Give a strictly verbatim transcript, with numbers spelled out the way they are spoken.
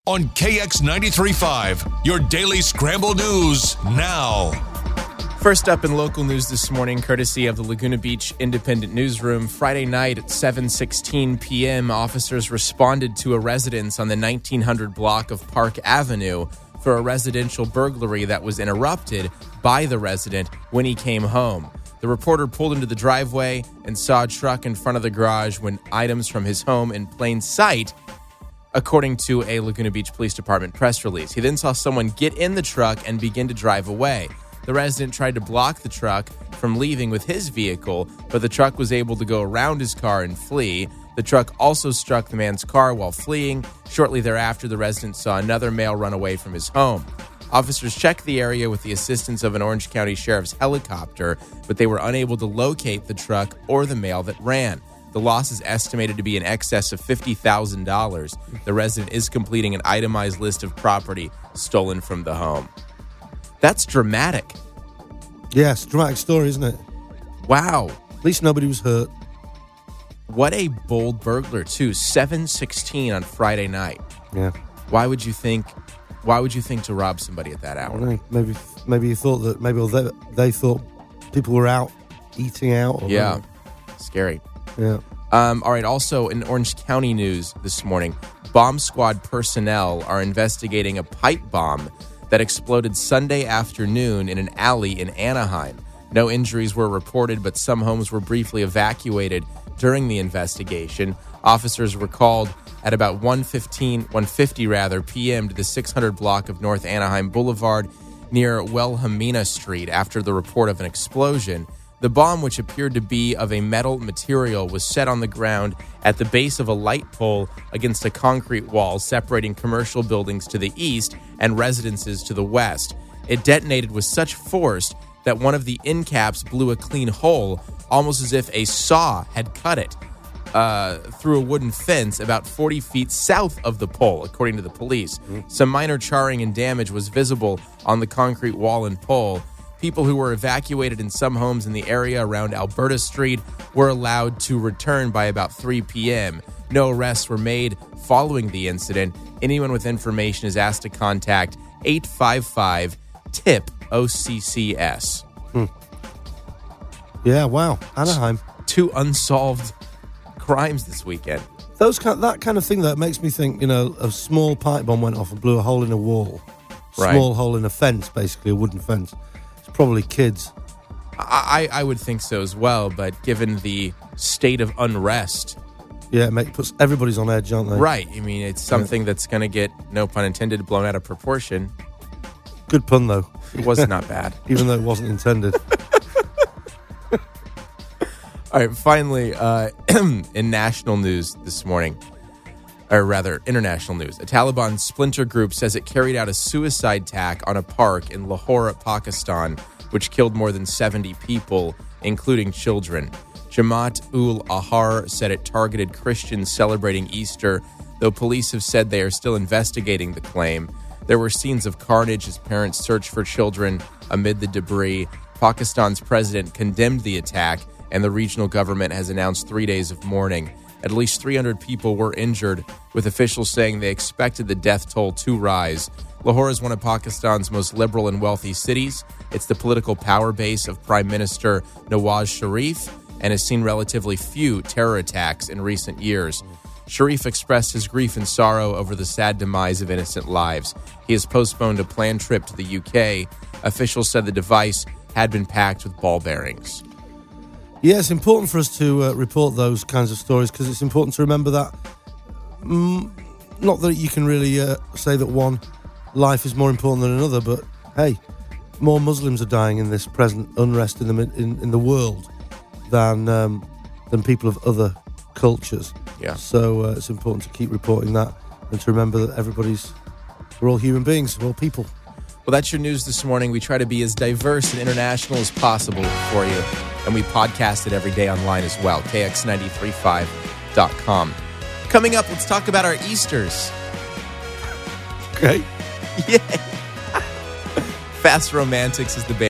On K X ninety-three point five, your daily Scramble News now. First up in local news this morning, courtesy of the Laguna Beach Independent Newsroom, Friday night at seven sixteen p.m., officers responded to a residence on the nineteen hundred block of Park Avenue for a residential burglary that was interrupted by the resident when he came home. The reporter pulled into the driveway and saw a truck in front of the garage when items from his home in plain sight, according to a Laguna Beach Police Department press release. He then saw someone get in the truck and begin to drive away. The resident tried to block the truck from leaving with his vehicle, but the truck was able to go around his car and flee. The truck also struck the man's car while fleeing. Shortly thereafter, the resident saw another male run away from his home. Officers checked the area with the assistance of an Orange County Sheriff's helicopter, but they were unable to locate the truck or the male that ran. The loss is estimated to be in excess of fifty thousand dollars. The resident is completing an itemized list of property stolen from the home. That's dramatic. Yes, dramatic story, isn't it? Wow. At least nobody was hurt. What a bold burglar, too. seven sixteen on Friday night. Yeah. Why would you think why would you think to rob somebody at that hour? I don't know. Maybe maybe you thought that maybe they, they thought people were out eating out. Or yeah. whatever. Scary. Yeah. Um, all right. Also, in Orange County news this morning, bomb squad personnel are investigating a pipe bomb that exploded Sunday afternoon in an alley in Anaheim. No injuries were reported, but some homes were briefly evacuated during the investigation. Officers were called at about one fifteen, one fifty rather, p.m. to the six hundred block of North Anaheim Boulevard near Wilhelmina Street after the report of an explosion. The bomb, which appeared to be of a metal material, was set on the ground at the base of a light pole against a concrete wall separating commercial buildings to the east and residences to the west. It detonated with such force that one of the end caps blew a clean hole, almost as if a saw had cut it, uh, through a wooden fence about forty feet south of the pole, according to the police. Mm-hmm. Some minor charring and damage was visible on the concrete wall and pole. People who were evacuated in some homes in the area around Alberta Street were allowed to return by about three p.m. No arrests were made following the incident. Anyone with information is asked to contact eight five five T I P O C C S. Hmm. Yeah, wow. Anaheim. Two unsolved crimes this weekend. Those kind, that kind of thing that makes me think, you know, a small pipe bomb went off and blew a hole in a wall. Right. Small hole in a fence, basically, a wooden fence. Probably kids. I, I would think so as well, but given the state of unrest. Yeah, it makes, puts everybody's on edge, aren't they? Right. I mean, it's something yeah. that's going to get, no pun intended, blown out of proportion. Good pun, though. It was not bad. Even though it wasn't intended. All right, finally, uh, in national news this morning, or rather, international news, a Taliban splinter group says it carried out a suicide attack on a park in Lahore, Pakistan, which killed more than seventy people, including children. Jamaat-ul-Ahrar said it targeted Christians celebrating Easter, though police have said they are still investigating the claim. There were scenes of carnage as parents searched for children amid the debris. Pakistan's president condemned the attack, and the regional government has announced three days of mourning. At least three hundred people were injured, with officials saying they expected the death toll to rise. Lahore is one of Pakistan's most liberal and wealthy cities. It's the political power base of Prime Minister Nawaz Sharif and has seen relatively few terror attacks in recent years. Sharif expressed his grief and sorrow over the sad demise of innocent lives. He has postponed a planned trip to the U K. Officials said the device had been packed with ball bearings. Yeah, it's important for us to uh, report those kinds of stories because it's important to remember that, mm, not that you can really uh, say that one life is more important than another, but hey, more Muslims are dying in this present unrest in the in, in the world than um, than people of other cultures. Yeah. So uh, it's important to keep reporting that and to remember that everybody's, we're all human beings, we're all people. Well, that's your news this morning. We try to be as diverse and international as possible for you. And we podcast it every day online as well, K X nine three five dot com. Coming up, let's talk about our Easters. Okay. Yeah. Fast Romantics is the band.